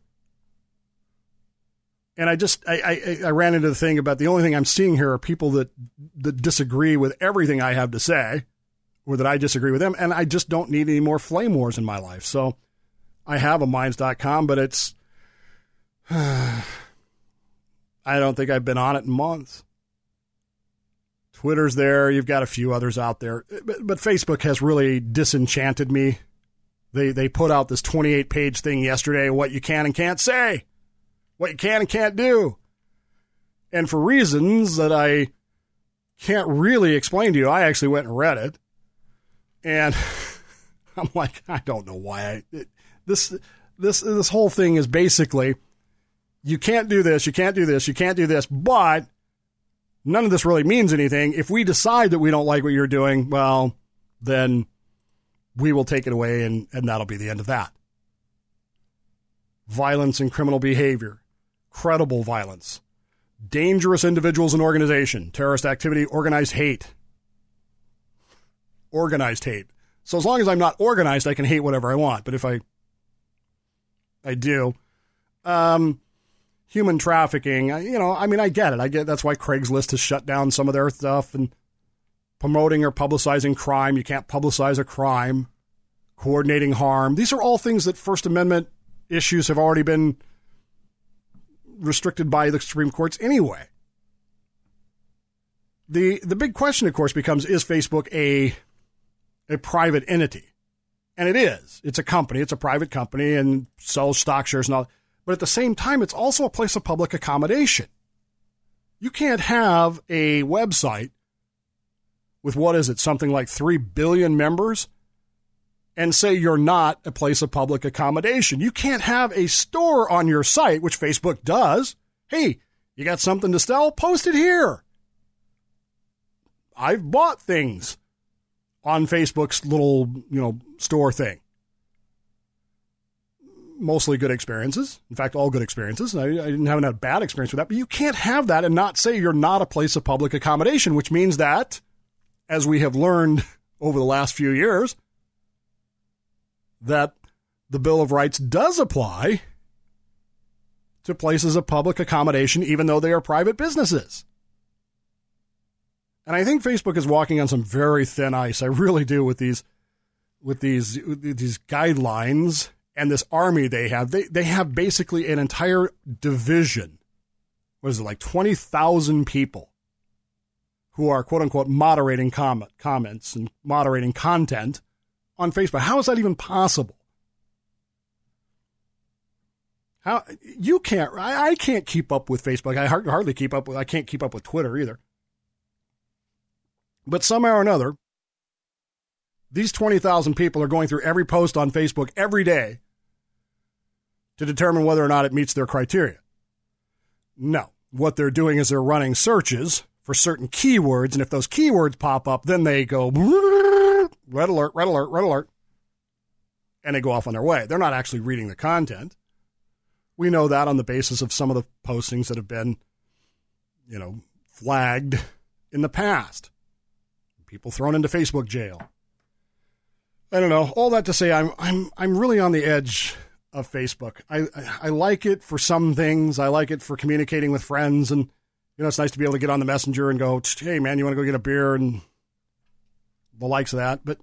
And I ran into the thing about the only thing I'm seeing here are people that disagree with everything I have to say, or that I disagree with them, and I just don't need any more flame wars in my life. So I have a Minds.com, but it's I don't think I've been on it in months. Twitter's there. You've got a few others out there. But Facebook has really disenchanted me. They put out this 28-page thing yesterday, what you can and can't say, what you can and can't do. And for reasons that I can't really explain to you, I actually went and read it. And I'm like, I don't know why. This whole thing is basically, you can't do this, you can't do this, you can't do this, but none of this really means anything. If we decide that we don't like what you're doing, well, then we will take it away, and that'll be the end of that. Violence and criminal behavior, credible violence, dangerous individuals and organization, terrorist activity, organized hate. Organized hate. So as long as I'm not organized, I can hate whatever I want. But if I do, human trafficking, I get it. I get that's why Craigslist has shut down some of their stuff, and promoting or publicizing crime. You can't publicize a crime. Coordinating harm. These are all things that First Amendment issues have already been restricted by the Supreme Courts anyway. The big question, of course, becomes, is Facebook a private entity? And it is. It's a company. It's a private company and sells stock shares and all. But at the same time, it's also a place of public accommodation. You can't have a website with, something like 3 billion members, and say you're not a place of public accommodation. You can't have a store on your site, which Facebook does. Hey, you got something to sell? Post it here. I've bought things on Facebook's little, store thing. Mostly good experiences. In fact, all good experiences. I haven't had a bad experience with that. But you can't have that and not say you're not a place of public accommodation, which means that, as we have learned over the last few years, that the Bill of Rights does apply to places of public accommodation, even though they are private businesses. And I think Facebook is walking on some very thin ice. I really do with these guidelines and this army they have. They have basically an entire division. What is it, like 20,000 people who are, quote unquote, moderating comments and moderating content on Facebook. How is that even possible? How you can't? I can't keep up with Facebook. I hardly keep up with. I can't keep up with Twitter either. But somehow or another, these 20,000 people are going through every post on Facebook every day to determine whether or not it meets their criteria. No, what they're doing is they're running searches for certain keywords, and if those keywords pop up, then they go red alert, red alert, red alert, and they go off on their way. They're not actually reading the content. We know that on the basis of some of the postings that have been, flagged in the past. People thrown into Facebook jail. I don't know. All that to say, I'm really on the edge of Facebook. I like it for some things. I like it for communicating with friends, and it's nice to be able to get on the messenger and go, hey man, you want to go get a beer and the likes of that. But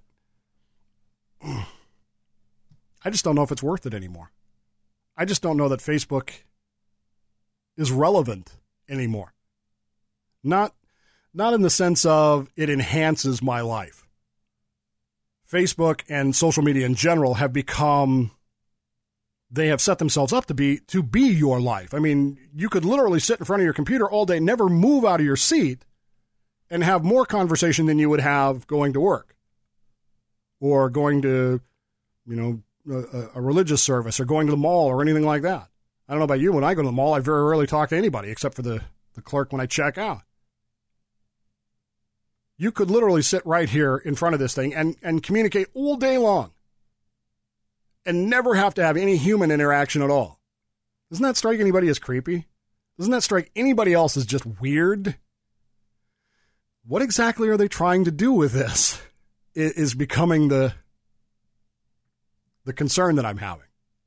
I just don't know if it's worth it anymore. I just don't know that Facebook is relevant anymore. Not in the sense of it enhances my life. Facebook and social media in general have they have set themselves up to be your life. I mean, you could literally sit in front of your computer all day, never move out of your seat, and have more conversation than you would have going to work or going to, a religious service or going to the mall or anything like that. I don't know about you. When I go to the mall, I very rarely talk to anybody except for the clerk when I check out. You could literally sit right here in front of this thing and communicate all day long and never have to have any human interaction at all. Doesn't that strike anybody as creepy? Doesn't that strike anybody else as just weird? What exactly are they trying to do with this? It is becoming the concern that I'm having.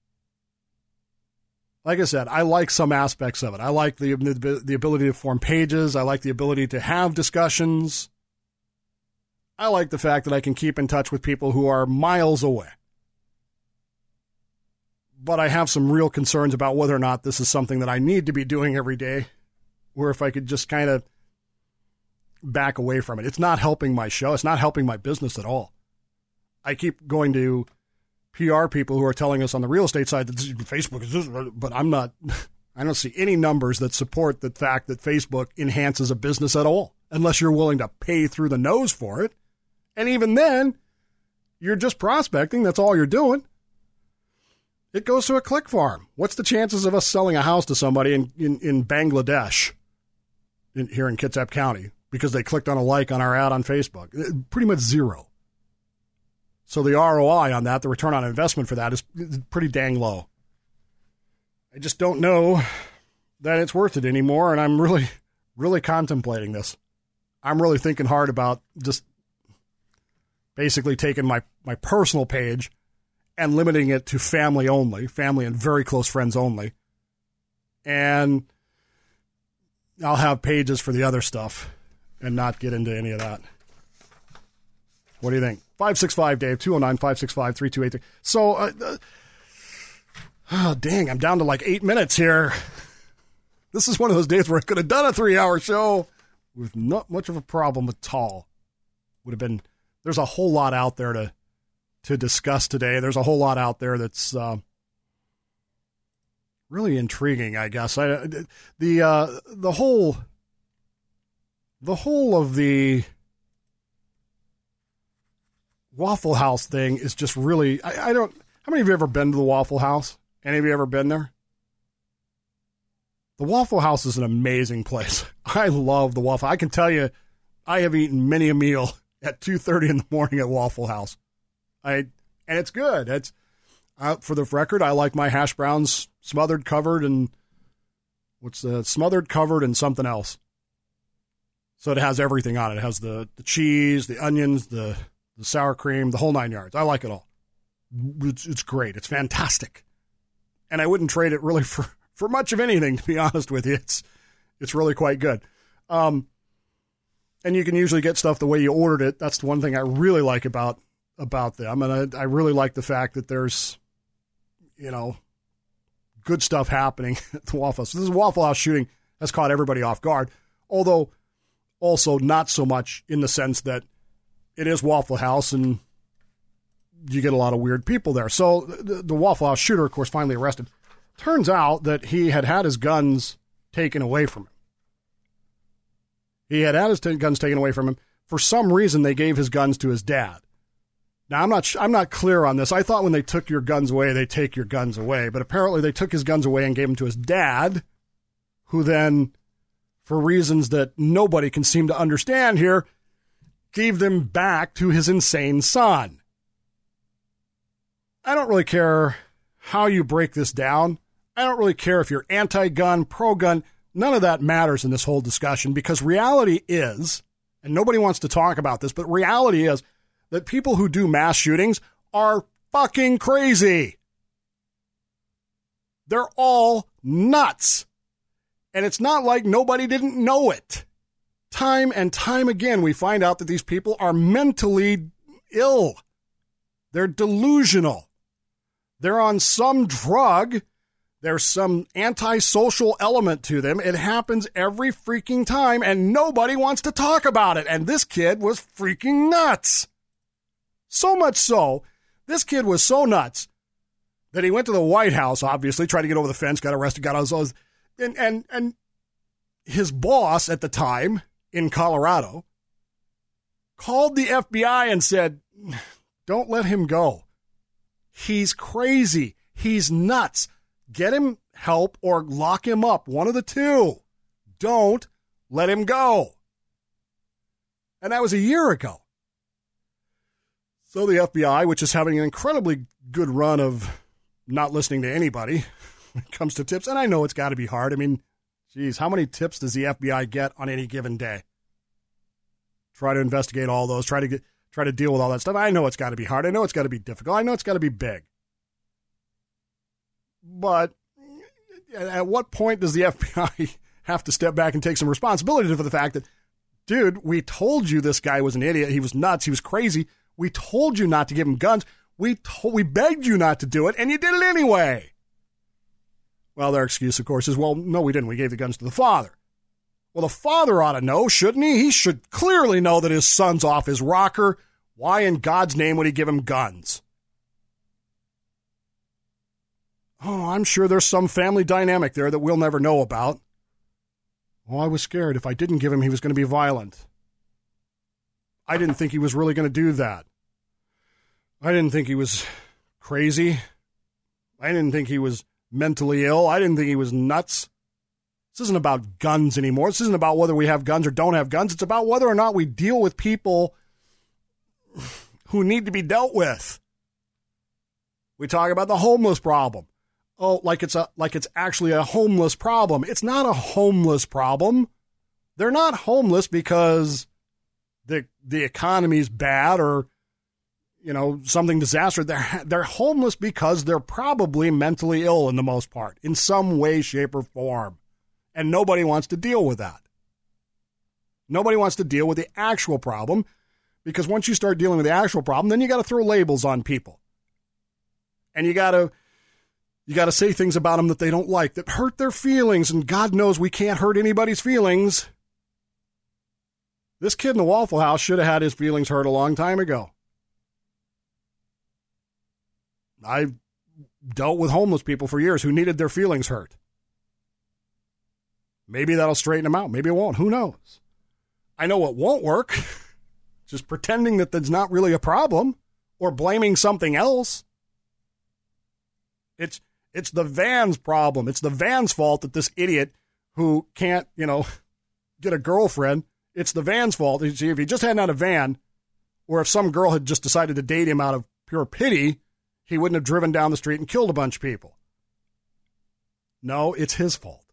Like I said, I like some aspects of it. I like the ability to form pages. I like the ability to have discussions. I like the fact that I can keep in touch with people who are miles away. But I have some real concerns about whether or not this is something that I need to be doing every day, or if I could just kind of back away from it. It's not helping my show. It's not helping my business at all. I keep going to PR people who are telling us on the real estate side that Facebook is this, but I don't see any numbers that support the fact that Facebook enhances a business at all, unless you're willing to pay through the nose for it. And even then, you're just prospecting. That's all you're doing. It goes to a click farm. What's the chances of us selling a house to somebody in Bangladesh here in Kitsap County because they clicked on a like on our ad on Facebook? Pretty much zero. So the ROI on that, the return on investment for that is pretty dang low. I just don't know that it's worth it anymore, and I'm really, really contemplating this. I'm really thinking hard about just basically taking my personal page and limiting it to family only, family and very close friends only. And I'll have pages for the other stuff and not get into any of that. What do you think? 565 Dave, 209-565-3283. So, dang, I'm down to like 8 minutes here. This is one of those days where I could have done a 3-hour show with not much of a problem at all. There's a whole lot out there to discuss today. There's a whole lot out there that's really intriguing, I guess. The whole of the Waffle House thing is just really, I don't, how many of you ever been to the Waffle House? Any of you ever been there? The Waffle House is an amazing place. I love the Waffle. I can tell you, I have eaten many a meal at 2:30 in the morning at Waffle House. And it's good. It's for the record, I like my hash browns smothered, covered, and smothered, covered, and something else. So it has everything on it. It has the cheese, the onions, the sour cream, the whole 9 yards. I like it all. It's great. It's fantastic. And I wouldn't trade it really for much of anything, to be honest with you. It's really quite good. And you can usually get stuff the way you ordered it. That's the one thing I really like about them. And I really like the fact that there's, good stuff happening at the Waffle House. So this Waffle House shooting has caught everybody off guard, although also not so much in the sense that it is Waffle House and you get a lot of weird people there. So the Waffle House shooter, of course, finally arrested. Turns out that he had his guns taken away from him. He had his guns taken away from him. For some reason, they gave his guns to his dad. Now, I'm not clear on this. I thought when they took your guns away, they take your guns away. But apparently they took his guns away and gave them to his dad, who then, for reasons that nobody can seem to understand here, gave them back to his insane son. I don't really care how you break this down. I don't really care if you're anti-gun, pro-gun. None of that matters in this whole discussion, because reality is, and nobody wants to talk about this, but reality is that people who do mass shootings are fucking crazy. They're all nuts. And it's not like nobody didn't know it. Time and time again, we find out that these people are mentally ill. They're delusional. They're on some drug. There's some antisocial element to them. It happens every freaking time, and nobody wants to talk about it. And this kid was freaking nuts. So much so, this kid was so nuts that he went to the White House, obviously, tried to get over the fence, got arrested, got all those. And his boss at the time in Colorado called the FBI and said, don't let him go. He's crazy. He's nuts. Get him help or lock him up. One of the two. Don't let him go. And that was a year ago. So the FBI, which is having an incredibly good run of not listening to anybody when it comes to tips, and I know it's got to be hard. I mean, geez, how many tips does the FBI get on any given day? Try to investigate all those, try to deal with all that stuff. I know it's got to be hard. I know it's got to be difficult. I know it's got to be big. But at what point does the FBI have to step back and take some responsibility for the fact that, dude, we told you this guy was an idiot. He was nuts. He was crazy. We told you not to give him guns. We begged you not to do it, and you did it anyway. Well, their excuse, of course, is, well, no, we didn't. We gave the guns to the father. Well, the father ought to know, shouldn't he? He should clearly know that his son's off his rocker. Why in God's name would he give him guns? Oh, I'm sure there's some family dynamic there that we'll never know about. Oh, I was scared. If I didn't give him, he was going to be violent. I didn't think he was really going to do that. I didn't think he was crazy. I didn't think he was mentally ill. I didn't think he was nuts. This isn't about guns anymore. This isn't about whether we have guns or don't have guns. It's about whether or not we deal with people who need to be dealt with. We talk about the homeless problem. Oh, like it's actually a homeless problem. It's not a homeless problem. They're not homeless because the economy's bad or, something disastrous. They're homeless because they're probably mentally ill in the most part, in some way, shape, or form. And nobody wants to deal with that. Nobody wants to deal with the actual problem, because once you start dealing with the actual problem, then you got to throw labels on people. And you got to say things about them that they don't like, that hurt their feelings, and God knows we can't hurt anybody's feelings. This kid in the Waffle House should have had his feelings hurt a long time ago. I've dealt with homeless people for years who needed their feelings hurt. Maybe that'll straighten them out. Maybe it won't. Who knows? I know what won't work. Just pretending that there's not really a problem. or blaming something else. It's the van's problem. It's the van's fault that this idiot who can't, get a girlfriend, it's the van's fault. See, if he just hadn't had a van, or if some girl had just decided to date him out of pure pity, he wouldn't have driven down the street and killed a bunch of people. No, it's his fault.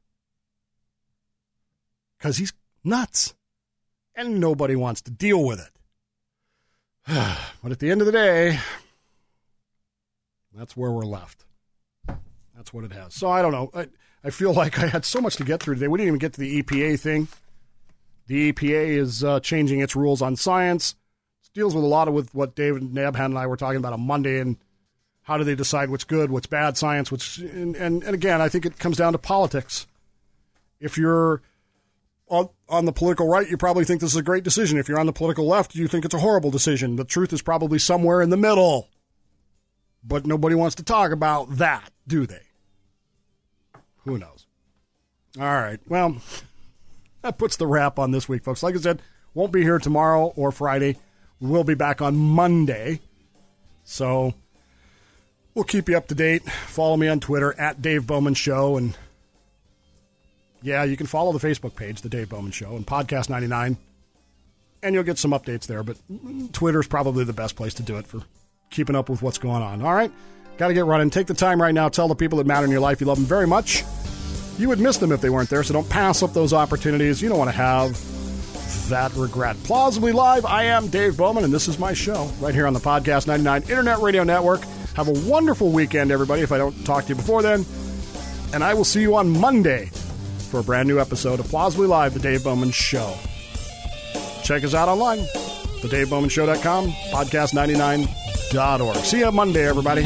Because he's nuts. And nobody wants to deal with it. But at the end of the day, that's where we're left. That's what it has. So I don't know. I feel like I had so much to get through today. We didn't even get to the EPA thing. The EPA is changing its rules on science. It deals with a lot of what David Nabhan and I were talking about on Monday, and how do they decide what's good, what's bad science, and again, I think it comes down to politics. If you're on the political right, you probably think this is a great decision. If you're on the political left, you think it's a horrible decision. The truth is probably somewhere in the middle. But nobody wants to talk about that, do they? Who knows? All right. Well, that puts the wrap on this week, folks. Like I said, won't be here tomorrow or Friday. We will be back on Monday. So we'll keep you up to date. Follow me on Twitter at Dave Bowman Show. And yeah, you can follow the Facebook page, The Dave Bowman Show, and Podcast 99. And you'll get some updates there. But Twitter's probably the best place to do it for keeping up with what's going on. All right? Got to get running. Take the time right now. Tell the people that matter in your life you love them very much. You would miss them if they weren't there, so don't pass up those opportunities. You don't want to have that regret. Plausibly Live, I am Dave Bowman, and this is my show right here on the Podcast 99 Internet Radio Network. Have a wonderful weekend, everybody, if I don't talk to you before then. And I will see you on Monday for a brand new episode of Plausibly Live, The Dave Bowman Show. Check us out online, thedavebowmanshow.com, podcast99.org. See you on Monday, everybody.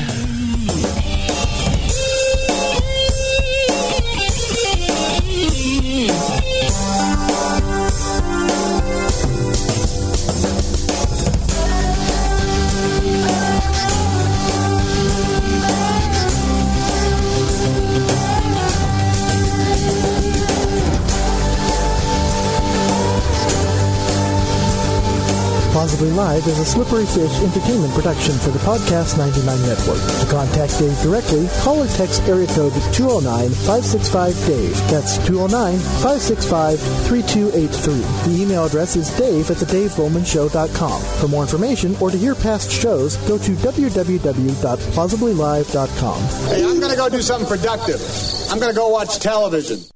Plausibly Live is a Slippery Fish entertainment production for the Podcast 99 Network. To contact Dave directly, call or text area code 209-565-DAVE. That's 209-565-3283. The email address is dave@thedavebowmanshow.com. For more information or to hear past shows, go to www.plausiblylive.com. Hey, I'm going to go do something productive. I'm going to go watch television.